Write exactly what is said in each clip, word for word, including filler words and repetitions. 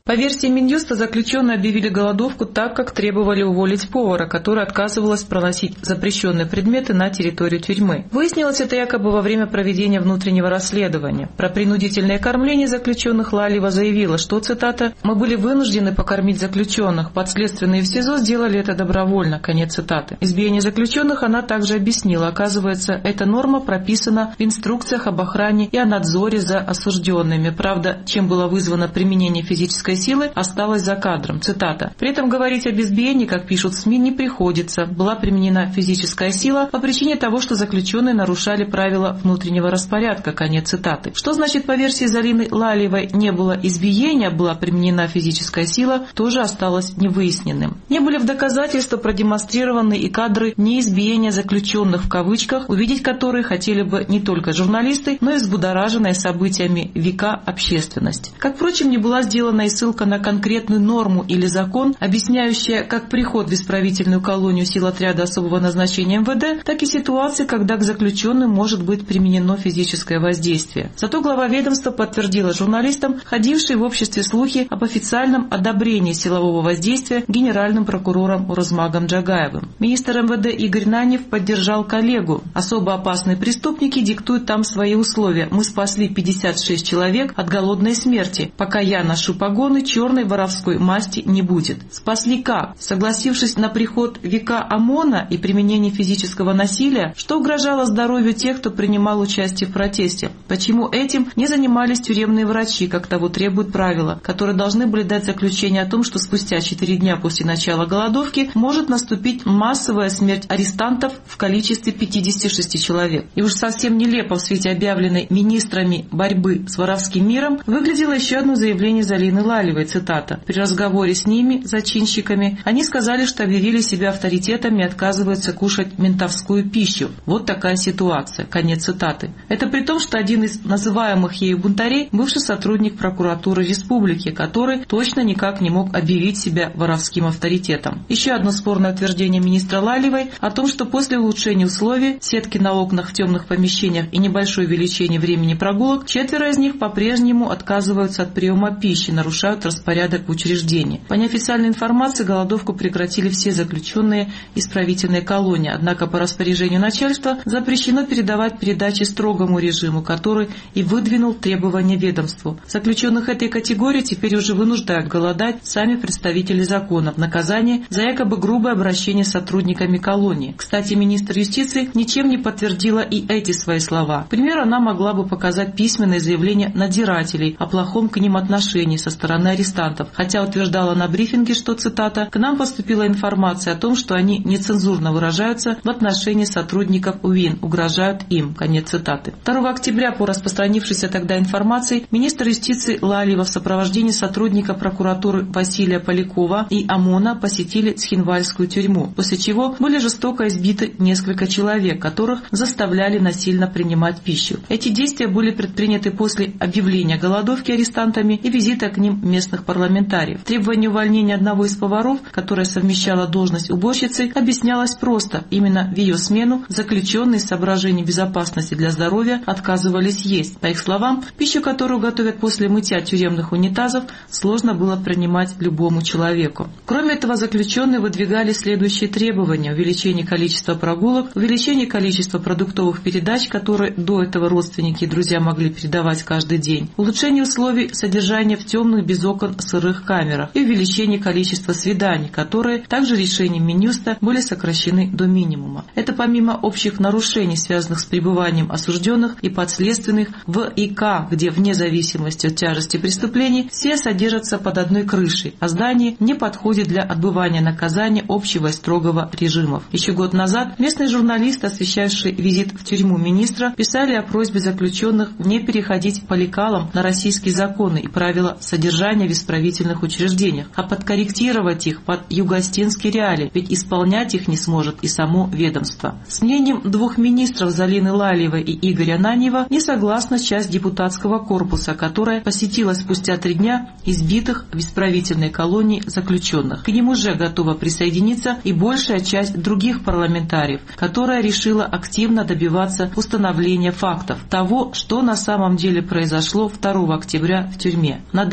По версии Минюста, заключенные объявили голодовку так, как требовали уволить повара, который отказывалась проносить запрещенные предметы на территорию тюрьмы. Выяснилось это якобы во время проведения внутреннего расследования. Про принудительное кормление заключенных Лалиева заявила, что, цитата, «мы были вынуждены покормить заключенных, подследственные в СИЗО сделали это добровольно», конец цитаты. Избиение заключенных она также объяснила. Оказывается, эта норма прописана в инструкциях об охране и о надзоре за осужденными. Правда, чем было вызвано применение физической силы, осталось за кадром. Цитата. «При этом говорить об избиении, как пишут СМИ, не приходится. Была применена физическая сила по причине того, что заключенные нарушали правила внутреннего распорядка». Конец цитаты. Что значит по версии Зарины Лалиевой не было избиения, была применена физическая сила, тоже осталось невыясненным. Не были в доказательство продемонстрированы и кадры неизбиения заключенных в кавычках, увидеть которые хотели бы не только журналисты, но и взбудораженная событиями века общественность. Как, впрочем, не была сделана и ссылка на конкретную норму или закон, объясняющая как приход в исправительную колонию сил отряда особого назначения эм вэ дэ, так и ситуации, когда к заключенным может быть применено физическое воздействие. Зато глава ведомства подтвердила журналистам, ходившие в обществе слухи об официальном одобрении силового воздействия генеральным прокурором Урозмагом Джагаевым. Министр эм вэ дэ Игорь Нанев поддержал коллегу. Особо опасные преступники диктуют там свои условия. Мы спасли пятьдесят шесть человек от голодной смерти. Пока я ношу погоны, черной воровской масти не будет. Спасли как? Согласившись на приход века ОМОНа и применение физического насилия, что угрожало здоровью тех, кто принимал участие в протесте. Почему этим не занимались тюремные врачи, как того требуют правила, которые должны были дать заключение о том, что спустя четыре дня после начала голодовки может наступить массовая смерть арестантов в количестве пятидесяти шести человек. И уж совсем нелепо в свете объявленной министрами борьбы с воровским миром выглядело еще одно заявление Зарины Лалиевой, цитата. «При разговоре с ними, зачинщиками, они сказали, что объявили себя авторитетами и отказываются кушать ментовскую пищу. Вот такая ситуация». Конец цитаты. Это при том, что один из называемых ею бунтарей – бывший сотрудник прокуратуры республики, который точно никак не мог объявить себя воровским авторитетом. Еще одно спорное утверждение министра Лалиевой о том, что после улучшения условий, сетки на окнах в темных помещениях и небольшое увеличение времени прогулок, четверо из них по-прежнему отказываются от приема пищи, нарушают распорядок в учреждении. По неофициальной информации, голодовку прекратили все заключенные исправительной колонии, однако по распоряжению начальства запрещено передавать передачи строгому режиму, который и выдвинул требования ведомству. Заключенных этой категории теперь уже вынуждают голодать сами представители закона в наказание за якобы грубое обращение с сотрудниками колонии. Кстати, министр юстиции ничем не подтвердила и эти свои слова. К примеру, она могла бы показать письменное заявление надзирателей о плохом к ним отношении со стороны арестантов, хотя утверждала на брифинге, что, цитата, «к нам поступила информация о том, что они нецензурно выражаются в отношении сотрудников УВИН, угрожают им», конец цитаты. второго октября по распространившейся тогда информации министр юстиции Лалиева в сопровождении сотрудника прокуратуры Василия Полякова и ОМОНа посетили Цхинвальскую тюрьму, после чего были жестоко избиты несколько человек, которых заставляли насильно принимать пищу. Эти действия были предприняты после объявления голодовки арестантами и визита к ним местных парламентариев. Требование увольнения одного из поваров, которая совмещала должность уборщицы, объяснялось просто. Именно в ее смену заключенные из соображений безопасности для здоровья отказывались есть. По их словам, пищу, которую готовят после мытья тюремных унитазов, сложно было принимать любому человеку. Кроме этого, заключенные выдвигали следующие требования: увеличение количества прогулок, увеличение количества продуктовых передач, которые до этого родственники и друзья могли передавать каждый день, улучшение условий содержания в темных без окон сырых камерах и увеличение количества свиданий, которые также решением Минюста были сокращены до минимума. Это помимо общих нарушений, связанных с пребыванием осужденных и подследственных в ИК, где вне зависимости от тяжести преступлений все содержатся под одной крышей, а здание не подходит для отбывания наказания общего и строгого режимов. Еще год назад местные журналисты, освещавшие визит в тюрьму министра, писали о просьбе заключенных не переходить по лекалам на российские законы и правила содержания в исправительных учреждениях, а подкорректировать их под югостинские реалии, ведь исполнять их не сможет и само ведомство. С мнением двух министров Зарины Лалиевой и Игоря Нанева не согласна часть депутатского корпуса, которая посетила спустя три дня избитых в исправительной колонии заключенных. К ним уже готова присоединиться и большая часть других парламентариев, которая решила активно добиваться установления фактов того, что на самом деле произошло второго октября в тюрьме. На данный момент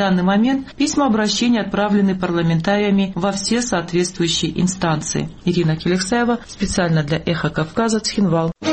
момент письма обращения отправлены парламентариями во все соответствующие инстанции. Ирина Келексаева специально для «Эхо Кавказа», Цхинвал.